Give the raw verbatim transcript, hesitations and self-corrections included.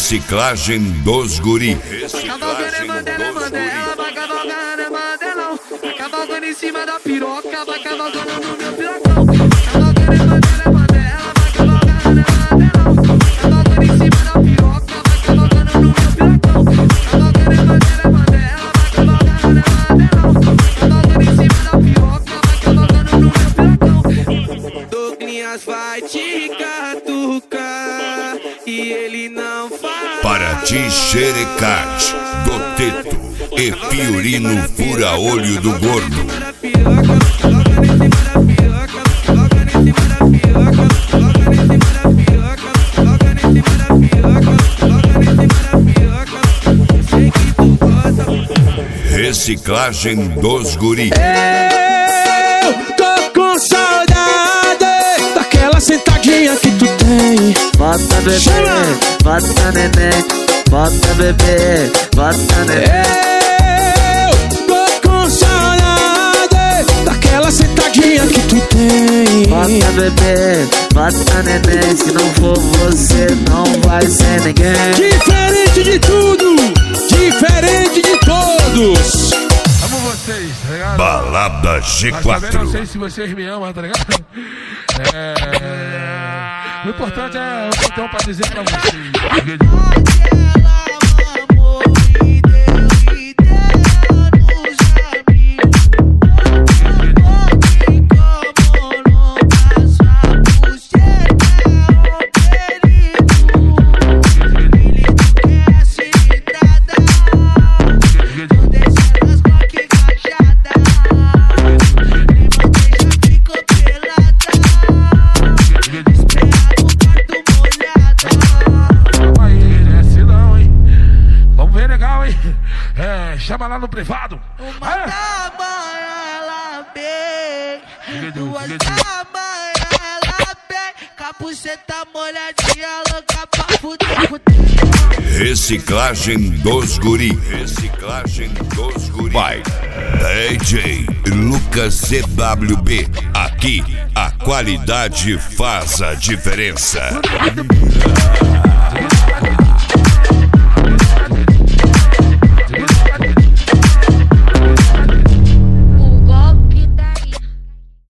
Reciclagem dos guri. Cavalgando é Mandela, é Mandela, vai cavalgando é Mandelão. Vai cavalgando em cima da piroca, vai cavalgando no meu pirocão. Cavalgando é Mandela, é Mandela, vai cavalgando é Mandelão. Cavalgando em cima da piroca, vai cavalgando no meu pirocão. Cavalgando é Mandela, é Mandela, vai cavalgando é Mandelão. Cavalgando em cima da piroca, vai cavalgando no meu pirocão. Douglas vai te catucar e ele não faz. Para ti, xerecate do teto e Fiorino fura-olho do gordo. Reciclagem dos guri. Eu tô com saudade daquela sentadinha que tu tem. Bota bebê, Chama! bota neném, bota bebê, bota neném. Eu tô com saudade daquela sentadinha que tu tem. Bota bebê, bota neném, se não for você não vai ser ninguém. Diferente de tudo, diferente de todos. Amo vocês, tá ligado? Balada G Mas também não quatro. sei se vocês me amam, tá ligado? É... O importante é o que eu tenho pra dizer pra vocês. Chama lá no privado. Uma da manhã ela bem, duas da manhã ela bem, capuceta molhadinha louca pra fuder, fuder. Reciclagem dos guri. Reciclagem dos guri. Vai, D J Lucas C W B. Aqui a qualidade faz a diferença.